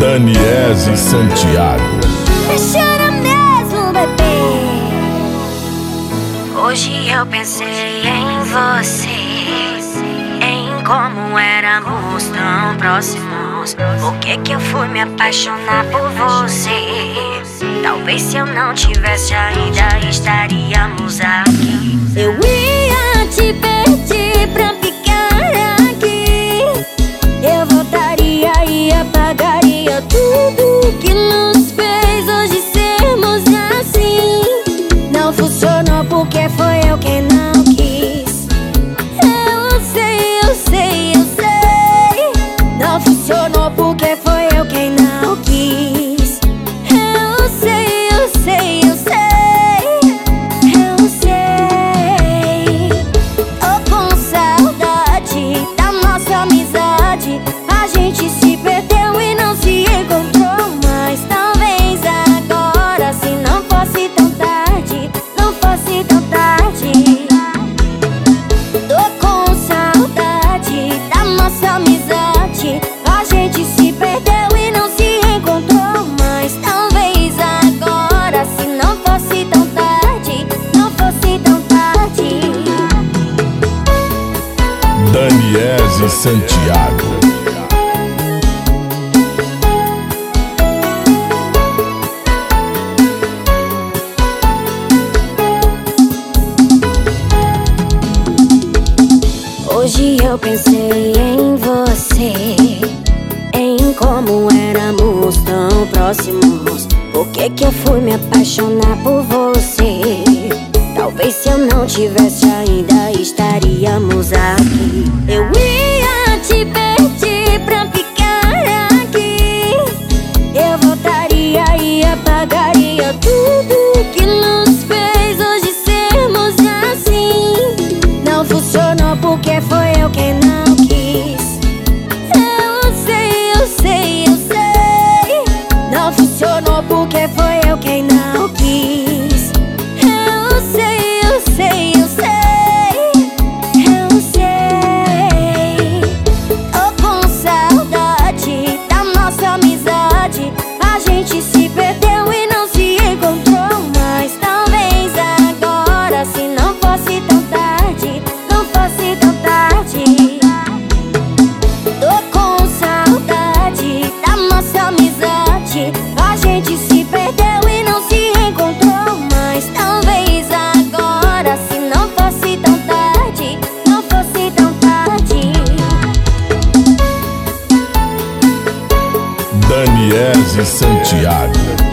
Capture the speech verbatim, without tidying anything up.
Daniese Santiago. Me chora mesmo, bebê. Hoje eu pensei em você, em como éramos tão próximos. Por que que eu fui me apaixonar por você? Talvez se eu não tivesse ainda estaríamos aqui. Eu ia te pedir pra ficar aqui. Eu voltaria e apagaria tudo que nos fez hoje sermos assim. Não funcionou porque foi eu quem não quis. Eu sei, eu sei, eu sei. Não funcionou porque foi eu quem não quis. Eu sei, eu sei, eu sei. Eu sei. Tô com saudade da nossa amizade. A gente se perdeu e não se encontrou mais. Talvez agora, se não fosse tão tarde, não fosse tão tarde. Tô com saudade da nossa amizade. A gente se perdeu e não se encontrou mais. Talvez agora, se não fosse tão tarde, não fosse tão tarde. Daniese Santiago. Hoje eu pensei em você, em como éramos tão próximos. Por que que eu fui me apaixonar por você? Talvez se eu não tivesse ainda estaríamos aqui. Eu ia te pedir pra ficar aqui. Eu voltaria e apagaria tudo que nos fez hoje sermos assim. Não funcionou porque foi eu quem não quis. Eu sei, eu sei, eu sei. Não funcionou porque foi eu quem não quis. Eu sei, eu sei, eu sei. Eu sei. Tô com saudade da nossa amizade. A gente se perdeu e não se encontrou mais. Talvez agora, se não fosse tão tarde, não fosse tão tarde. Tô com saudade da nossa amizade. A gente se perdeu e não se encontrou mais. Talvez agora, se não fosse tão tarde, não fosse tão tarde. Daniese Santiago.